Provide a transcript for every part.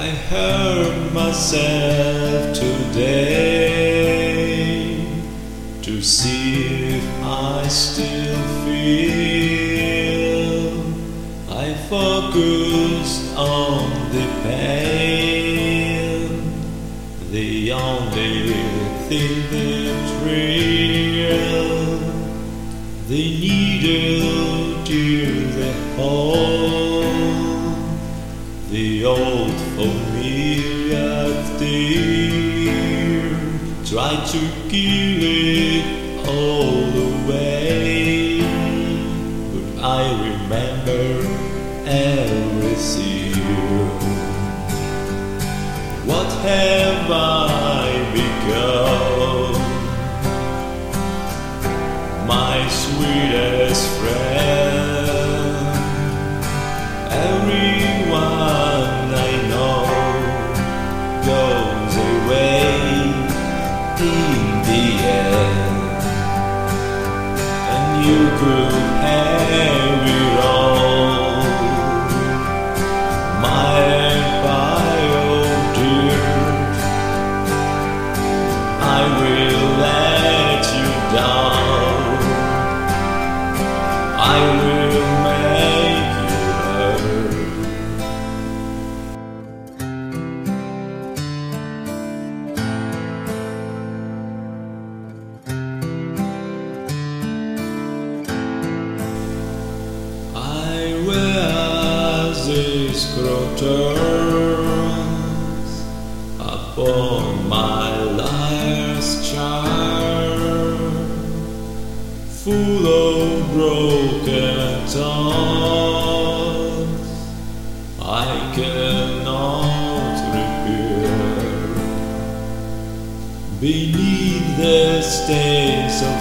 I hurt myself today to see if I still feel. I focused on the pain, the only thing that's real, the needle to the hole, the old familiar fear. Try to kill it all away, but I remember everything. What have I become? My sweetest friend. Everyone I know goes away in the end, and you could have it all. My empire, dear, I will let you down. I will make you hurt. I wear these crotons upon my life's charm, full of broken thoughts I cannot repair. Beneath the stains of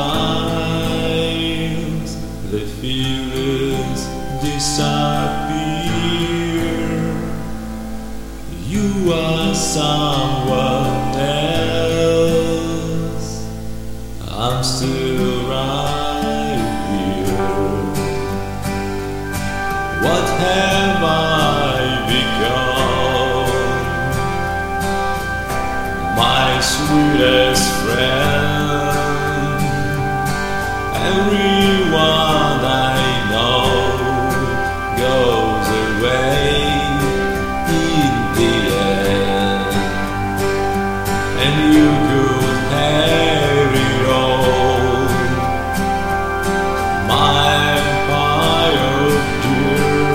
time, the feelings disappear. You are someone else, I'm still right here. What have I become? My sweetest friend. Everyone I know goes away in the end, and you could have it all. My empire, dear,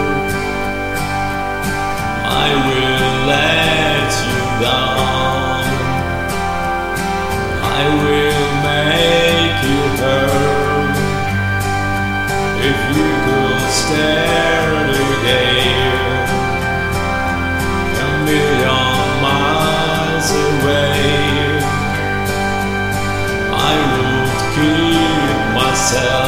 I will let you down. I will make you hurt. If you could stare again, a million miles away, I would kill myself